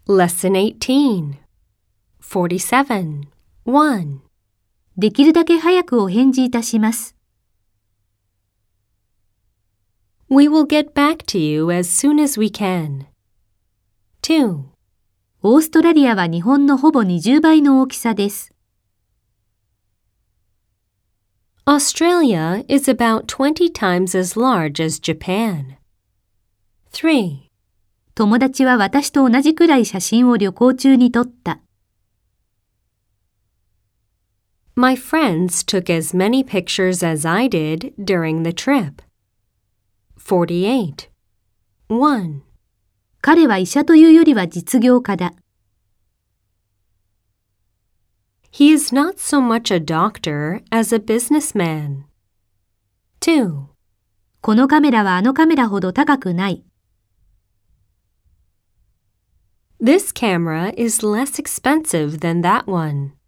Lesson 18 47 1. できるだけ早くお返事いたします。 We will get back to you as soon as we can. 2. オーストラリアは日本のほぼ20倍の大きさです。 Australia is about 20 times as large as Japan. 3. 友達は私と同じくらい写真を旅行中に撮った。 My friends took as many pictures as I did during the trip. 48. 1. 彼は医者というよりは実業家だ。 He is not so much a doctor as a businessman. 2. このカメラはあのカメラほど高くない。 This camera is less expensive than that one.